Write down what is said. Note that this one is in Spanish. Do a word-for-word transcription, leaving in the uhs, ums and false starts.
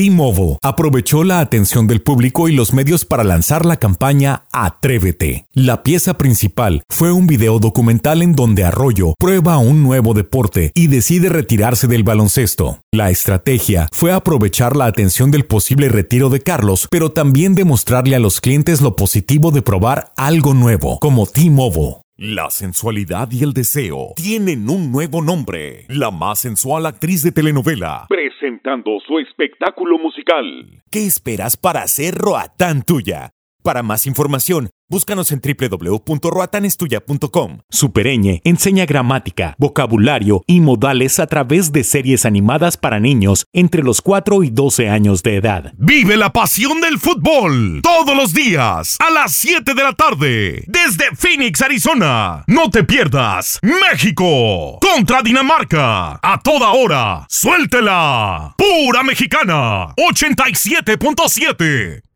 T-Mobile aprovechó la atención del público y los medios para lanzar la campaña Atrévete. La pieza principal fue un video documental en donde Arroyo prueba un nuevo deporte y decide retirarse del baloncesto. La estrategia fue aprovechar la atención del posible retiro de Carlos, pero también demostrarle a los clientes lo positivo de probar algo nuevo, como T-Mobile. La sensualidad y el deseo tienen un nuevo nombre. La más sensual actriz de telenovela, presentando su espectáculo musical. ¿Qué esperas para hacer Roatán tuya? Para más información, búscanos en doble u doble u doble u punto roatán es tuya punto com. Supereñe enseña gramática, vocabulario y modales a través de series animadas para niños entre los cuatro y doce años de edad. Vive la pasión del fútbol todos los días a las siete de la tarde desde Phoenix, Arizona. No te pierdas México contra Dinamarca a toda hora. Suéltela. Pura Mexicana ochenta y siete punto siete.